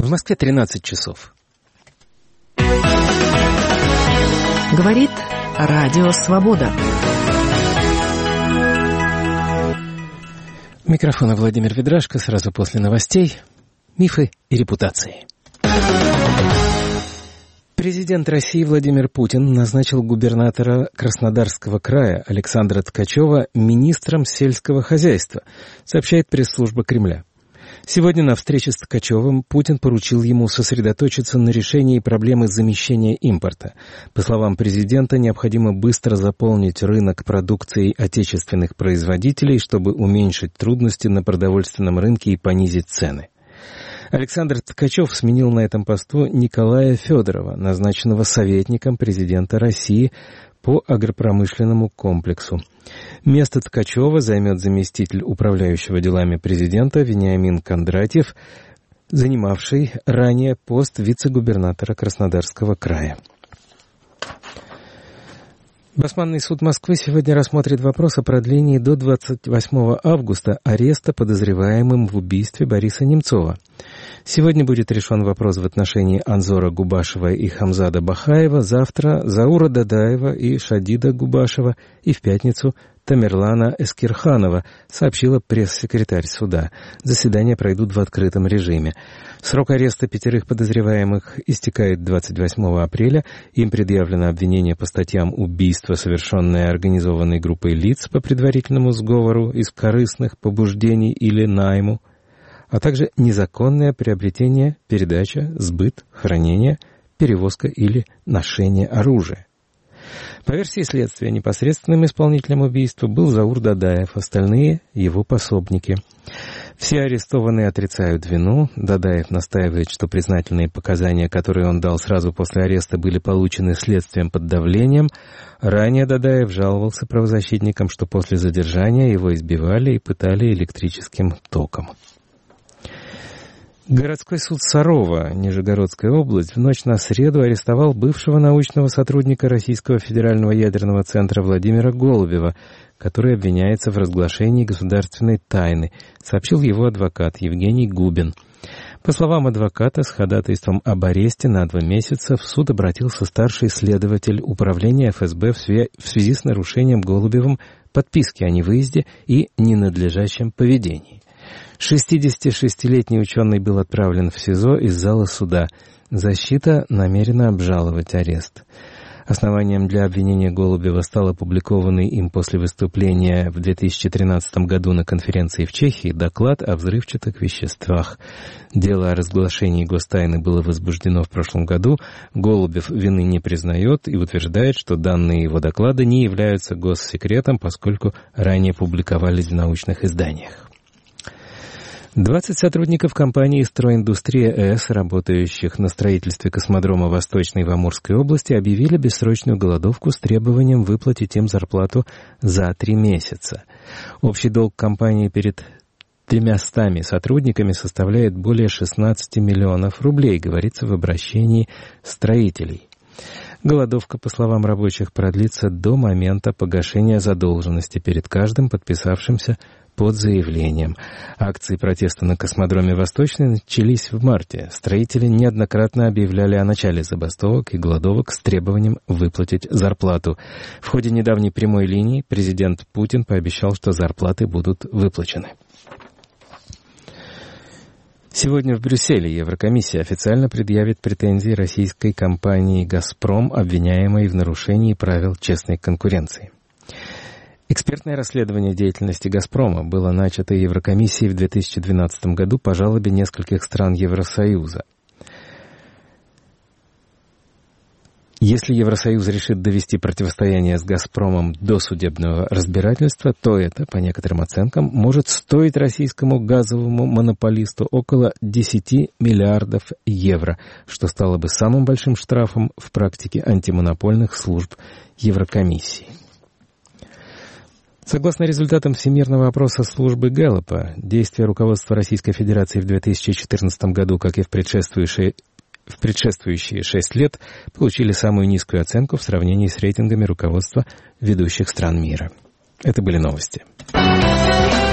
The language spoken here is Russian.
В Москве 13 часов. Говорит Радио Свобода. Микрофон Владимир Ведрашко. Сразу после новостей. Мифы и репутации. Президент России Владимир Путин назначил губернатора Краснодарского края Александра Ткачева министром сельского хозяйства, сообщает пресс-служба Кремля. Сегодня на встрече с Ткачевым Путин поручил ему сосредоточиться на решении проблемы замещения импорта. По словам президента, необходимо быстро заполнить рынок продукцией отечественных производителей, чтобы уменьшить трудности на продовольственном рынке и понизить цены. Александр Ткачев сменил на этом посту Николая Федорова, назначенного советником президента России по агропромышленному комплексу. Место Ткачева займет заместитель управляющего делами президента Вениамин Кондратьев, занимавший ранее пост вице-губернатора Краснодарского края. Басманный суд Москвы сегодня рассмотрит вопрос о продлении до 28 августа ареста подозреваемым в убийстве Бориса Немцова. Сегодня будет решен вопрос в отношении Анзора Губашева и Хамзада Бахаева, завтра Заура Дадаева и Шадида Губашева и в пятницу Тамерлана Эскирханова, сообщила пресс-секретарь суда. Заседания пройдут в открытом режиме. Срок ареста 5 подозреваемых истекает 28 апреля. Им предъявлено обвинение по статьям убийства, совершенное организованной группой лиц по предварительному сговору из корыстных побуждений или найму, а также незаконное приобретение, передача, сбыт, хранение, перевозка или ношение оружия. По версии следствия, непосредственным исполнителем убийства был Заур Дадаев, остальные — его пособники. Все арестованные отрицают вину. Дадаев настаивает, что признательные показания, которые он дал сразу после ареста, были получены следствием под давлением. Ранее Дадаев жаловался правозащитникам, что после задержания его избивали и пытали электрическим током. Городской суд Сарова, Нижегородская область, в ночь на среду арестовал бывшего научного сотрудника Российского федерального ядерного центра Владимира Голубева, который обвиняется в разглашении государственной тайны, сообщил его адвокат Евгений Губин. По словам адвоката, с ходатайством об аресте на 2 месяца в суд обратился старший следователь управления ФСБ в связи с нарушением Голубевым подписки о невыезде и ненадлежащем поведении. 66-летний ученый был отправлен в СИЗО из зала суда. Защита намерена обжаловать арест. Основанием для обвинения Голубева стал опубликованный им после выступления в 2013 году на конференции в Чехии доклад о взрывчатых веществах. Дело о разглашении гостайны было возбуждено в прошлом году. Голубев вины не признает и утверждает, что данные его доклада не являются госсекретом, поскольку ранее публиковались в научных изданиях. 20 сотрудников компании «Стройиндустрия-С», работающих на строительстве космодрома Восточной в Амурской области, объявили бессрочную голодовку с требованием выплатить им зарплату за 3 месяца. Общий долг компании перед 300 сотрудниками составляет более 16 миллионов рублей, говорится в обращении строителей. Голодовка, по словам рабочих, продлится до момента погашения задолженности перед каждым подписавшимся под заявлением. Акции протеста на космодроме Восточный начались в марте. Строители неоднократно объявляли о начале забастовок и голодовок с требованием выплатить зарплату. В ходе недавней прямой линии президент Путин пообещал, что зарплаты будут выплачены. Сегодня в Брюсселе Еврокомиссия официально предъявит претензии российской компании «Газпром», обвиняемой в нарушении правил честной конкуренции. Экспертное расследование деятельности «Газпрома» было начато Еврокомиссией в 2012 году по жалобе нескольких стран Евросоюза. Если Евросоюз решит довести противостояние с «Газпромом» до судебного разбирательства, то это, по некоторым оценкам, может стоить российскому газовому монополисту около 10 миллиардов евро, что стало бы самым большим штрафом в практике антимонопольных служб Еврокомиссии. Согласно результатам всемирного опроса службы Гэллопа, действия руководства Российской Федерации в 2014 году, как и в предшествующие 6 лет, получили самую низкую оценку в сравнении с рейтингами руководства ведущих стран мира. Это были новости.